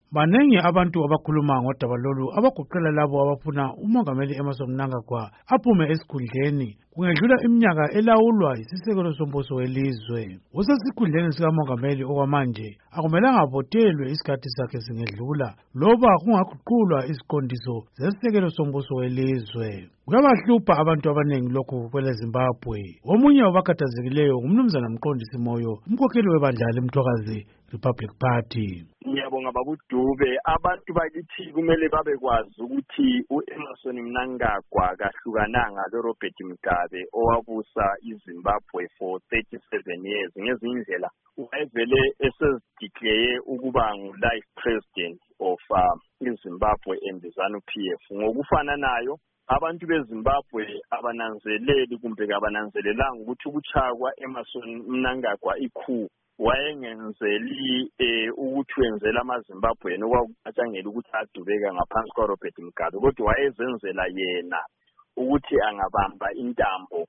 Banengi abantu abakhuluma ngodaba lolu abagoqela labo abafuna uMongameli Emmerson Mnangagwa aphume esikhundleni kungedlula iminyaka elawulwa yisisekelo sombuso welizwe. Usesikhundleni sikaMongameli okwamanje akumelanga avotelwe isikhathi sakhe singedlula loba kungaguqulwa iziqondiso zesisekelo sombuso welizwe. Kuyabahlupha abantu abanengi lokhu kwele Zimbabwe. Omunye wabakhathazekileyo ngumnumzana Mqondisi Moyo, umkhokheli webandla leMthokazi Republic Party. Ngiyabonga babuDube, abantu bakithi kumele babekwazi ukuthi uEmmerson Mnangagwa kahlukananga loRobert Mugabe owabusa iZimbabwe for 37 years. Ngezinye indlela wayevele esezideclare ukuba ngu-life president of iZimbabwe and ZANU-PF. Ngokufana nayo abantu beZimbabwe abananzeleli kumbe abananzelelanga ukuthi ukutshaya kwa-Emmerson Mnangagwa ikhu wayengenzeli ukuthi wenzela amaZimbabweni okwakutshangela ukuthi adubeka ngaphansi kwaRobert Mugabe, kodwa wayezenzela yena ukuthi angabamba intambo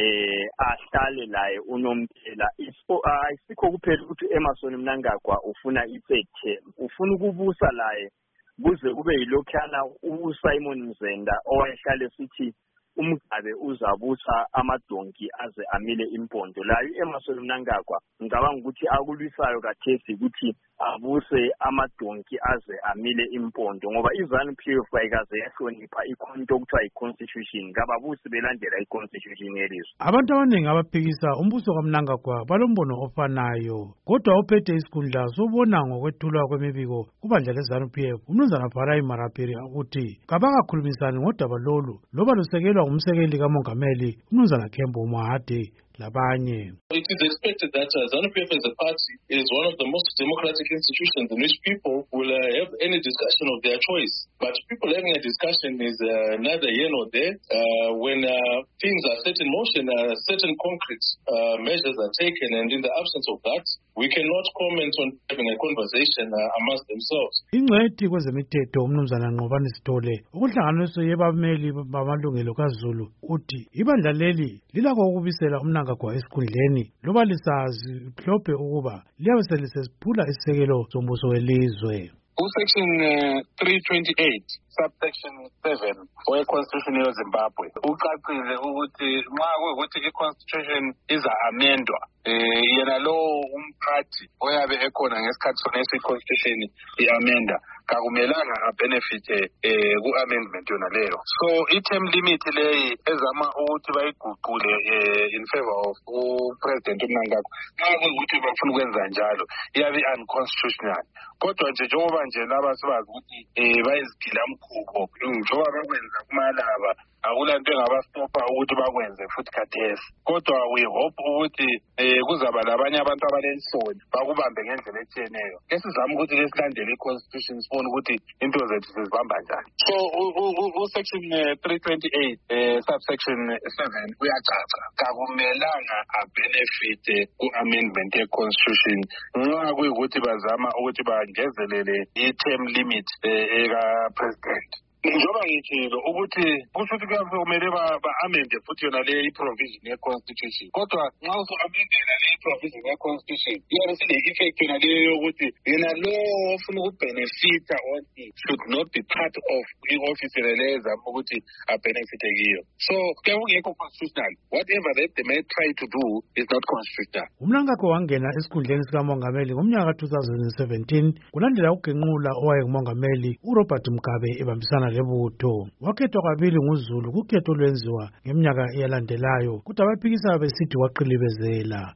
ahlale laye unomphela. Ayisikho kuphela ukuthi Emmerson Mnangagwa ufuna i-third term, ufuna ukubusa laye kuze kube yilokhana uSimon Mzenda owayehlala esithi uMugabe uzabusa amadonki aze amile impondo. Layo Emmerson Mnangagwa ngicabanga ukuthi akulwisayo kathesi ukuthi abuse amadonki aze amile impondo, ngoba iZANU-PF ayikaze yahlonipha ikhonto okuthiwa i-constitution, kababusi belandela i-constitution yelizwe. Abantu abaningi abaphikisa umbuso kaMnangagwa balombono ofanayo, kodwa ophethe isikhundla sobona ngokwethulwa kwemibiko kubandla leZANU-PF umnumzana Bharai Marapiri ukuthi kabakakhulumisani ngodaba lolu loba lusekelwa ngumsekeli kaMongameli umnumzana Kembo Mahade labanye. It is expected that ZANU-PF as a party is one of the most democratic institutions in which people will have any discussion of their choice. But people having a discussion is neither here nor there. When things are set in motion, certain concrete measures are taken, and in the absence of that, we cannot comment on having a conversation amongst themselves. Ingcwethi kwezemithetho umnumzana Nqobani Sithole okuhlanganiso yebameli bamalungelo kaZulu uthi ibandla leli lilakho ukubisela uMnangagwa esikhundleni loba lisazi mhlophe ukuba liyabe selisesiphula isisekelo sombuso welizwe. Section 328 subsection 7 we-Constitution yeZimbabwe ucacile ukuthi nxa kuyikuthi i-Constitution iza-amendwa yena lowo umphathi oyabe ekhona ngesikhathi sonesi i-Constitution i-amenda kakumelanga abenefite ku-amendment yona leyo. So i-term limit leyi ezama ukuthi bayiguqule in favor of uPresident uMnangagwa nxa kuyikuthi bafuna ukwenza njalo iyabe unconstitutional. Kodwa nje njengoba nje laba sibazi ukuthi bayizigilamkhubo njengoba bakwenza kumalaba akulanto engabastopha ukuthi bakwenze futhi khathesi. Kodwa we hope ukuthi kuzaba labanye abantu abalensoni bakubambe ngendlela etshiyeneyo. Kesizama ukuthi lesilandele i-Constitution sibone ukuthi into zethu sizibamba njani. So section 328 subsection 7 uyacaca kakumelanga abenefite ku-amendment ye-Constitution nxa kuyikuthi bazama ukuthi bangezelele i-term limit eka-president. Njengoba ngitshilo ukuthi kusho ukuthi kumele ba-amende futhi yona le i-provision ye-Constitution. Kodwa nxa usu-amendela le i-provision ye-Constitution iyabe sile-effect yona leyo yokuthi yena lowo ofuna ukubhenefitha should not be part of i-office leyo ezama ukuthi abhenefithe kiyo. So kuyabe kungekho constitutional. Whatever that they may try to do is not constitutional. uMnangagwa wangena esikhundleni sikaMongameli ngomnyaka ka-2017 kulandela ukugenqula owayengumongameli uRobert Mugabe ebambisana lebutho. Wakhethwa kabili nguZulu kukhetho olwenziwa ngeminyaka eyalandelayo, kodwa abaphikisayo besithi waqilibezela.